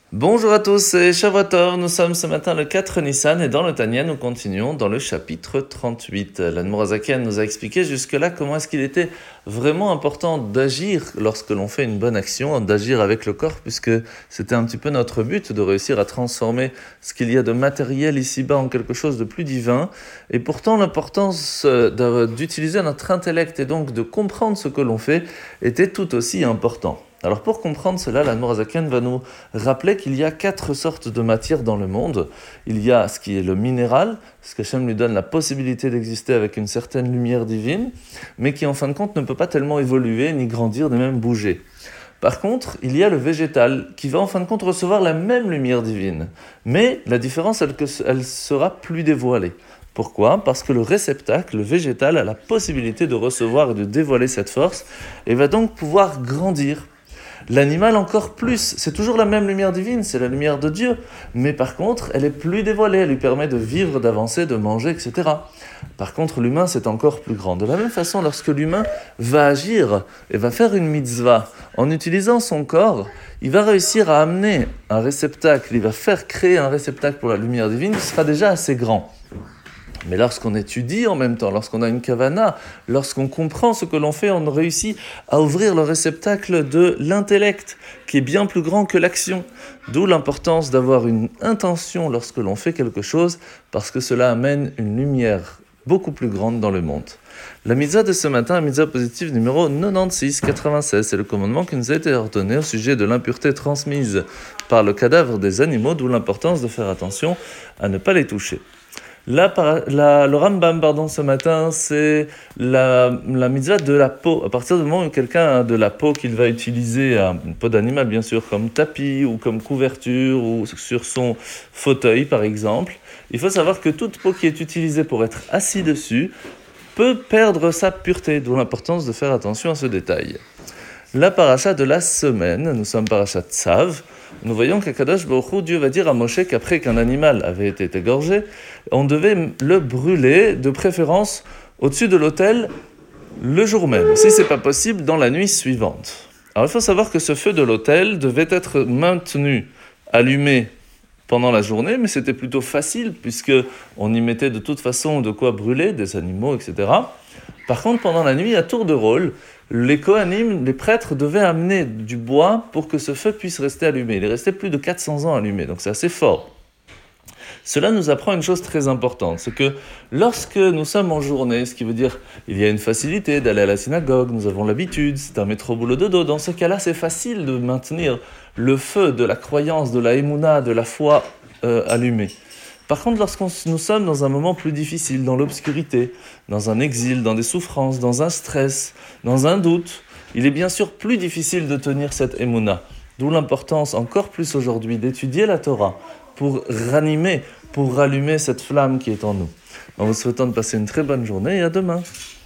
Bonjour à tous, c'est Shavuot. Nous sommes ce matin le 4 Nissan et dans le Tanya, nous continuons dans le chapitre 38. L'Admor HaZaken nous a expliqué jusque-là comment est-ce qu'il était vraiment important d'agir lorsque l'on fait une bonne action, d'agir avec le corps, puisque c'était un petit peu notre but de réussir à transformer ce qu'il y a de matériel ici-bas en quelque chose de plus divin. Et pourtant, l'importance d'utiliser notre intellect et donc de comprendre ce que l'on fait était tout aussi important. Alors pour comprendre cela, l'Admor HaZaken va nous rappeler qu'il y a 4 sortes de matières dans le monde. Il y a ce qui est le minéral, ce qu'Hachem lui donne la possibilité d'exister avec une certaine lumière divine, mais qui en fin de compte ne peut pas tellement évoluer, ni grandir, ni même bouger. Par contre, il y a le végétal, qui va en fin de compte recevoir la même lumière divine, mais la différence est qu'elle sera plus dévoilée. Pourquoi ? Parce que le réceptacle, le végétal, a la possibilité de recevoir et de dévoiler cette force, et va donc pouvoir grandir. L'animal encore plus, c'est toujours la même lumière divine, c'est la lumière de Dieu, mais par contre, elle est plus dévoilée, elle lui permet de vivre, d'avancer, de manger, etc. Par contre, l'humain, c'est encore plus grand. De la même façon, lorsque l'humain va agir et va faire une mitzvah, en utilisant son corps, il va réussir à amener un réceptacle, il va faire créer un réceptacle pour la lumière divine qui sera déjà assez grand. Mais lorsqu'on étudie en même temps, lorsqu'on a une kavana, lorsqu'on comprend ce que l'on fait, on réussit à ouvrir le réceptacle de l'intellect, qui est bien plus grand que l'action. D'où l'importance d'avoir une intention lorsque l'on fait quelque chose, parce que cela amène une lumière beaucoup plus grande dans le monde. La mitzvah de ce matin, la mitzvah positive numéro 96-96, c'est le commandement qui nous a été ordonné au sujet de l'impureté transmise par le cadavre des animaux, d'où l'importance de faire attention à ne pas les toucher. Le Rambam, ce matin, c'est la mitzvah de la peau. À partir du moment où quelqu'un a de la peau qu'il va utiliser, une peau d'animal bien sûr, comme tapis ou comme couverture ou sur son fauteuil par exemple, il faut savoir que toute peau qui est utilisée pour être assis dessus peut perdre sa pureté, d'où l'importance de faire attention à ce détail. La paracha de la semaine, nous sommes paracha Tzav. Nous voyons qu'Akadosh Baruch Hu, Dieu va dire à Moshe qu'après qu'un animal avait été égorgé, on devait le brûler, de préférence au-dessus de l'autel, le jour même. Si ce n'est pas possible, dans la nuit suivante. Alors il faut savoir que ce feu de l'autel devait être maintenu, allumé pendant la journée, mais c'était plutôt facile, puisqu'on y mettait de toute façon de quoi brûler, des animaux, etc. Par contre, pendant la nuit, à tour de rôle, les Kohanim, les prêtres, devaient amener du bois pour que ce feu puisse rester allumé. Il est resté plus de 400 ans allumé, donc c'est assez fort. Cela nous apprend une chose très importante, c'est que lorsque nous sommes en journée, ce qui veut dire il y a une facilité d'aller à la synagogue, nous avons l'habitude, c'est un métro boulot dodo, dans ce cas-là, c'est facile de maintenir le feu de la croyance, de la émouna, de la foi allumé. Par contre, lorsque nous sommes dans un moment plus difficile, dans l'obscurité, dans un exil, dans des souffrances, dans un stress, dans un doute, il est bien sûr plus difficile de tenir cette émouna. D'où l'importance, encore plus aujourd'hui, d'étudier la Torah pour ranimer, pour rallumer cette flamme qui est en nous. En vous souhaitant de passer une très bonne journée et à demain.